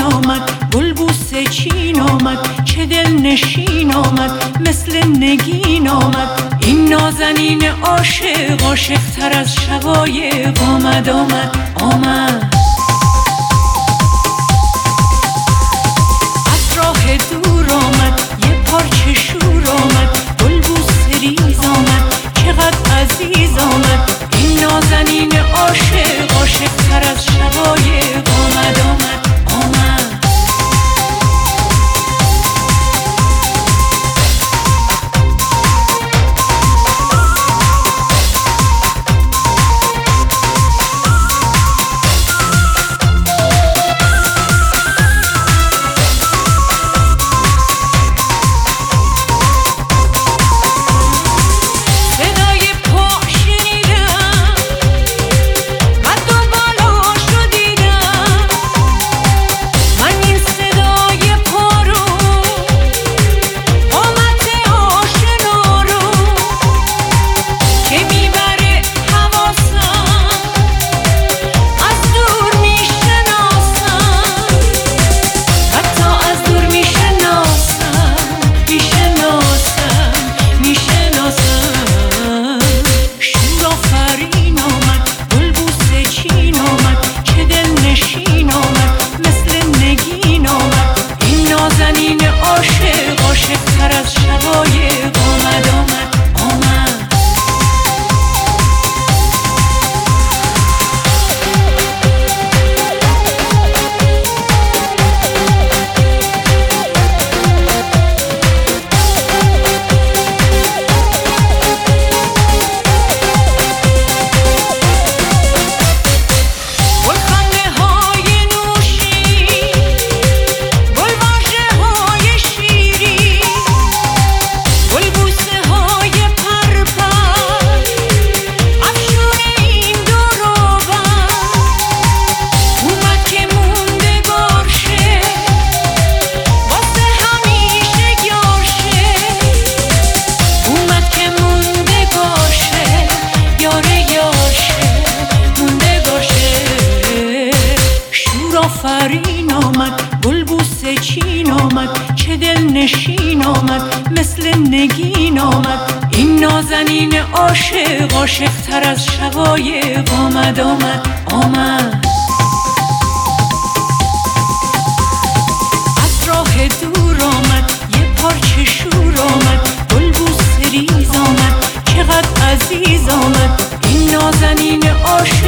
آمد، گلبوس چین آمد، چه دل نشین آمد، مثل نگین آمد. این نازنین عاشق، عاشق تر از شقایق آمد آمد آمد. از راه دور آمد، یه پارچه شور آمد، گلبوس ریز آمد، چقدر عزیز آمد. این نازنین عاشق، عاشق تر از شقایق آمد آمد آمد. آفرین آمد، گلبوس چین آمد، چه دل نشین آمد، مثل نگین آمد. این نازنین عاشق، عاشق تر از شقایق آمد آمد آمد. از راه دور آمد، یه پارچه شور آمد، گلبوس ریز آمد، چقدر عزیز آمد. این نازنین عاشق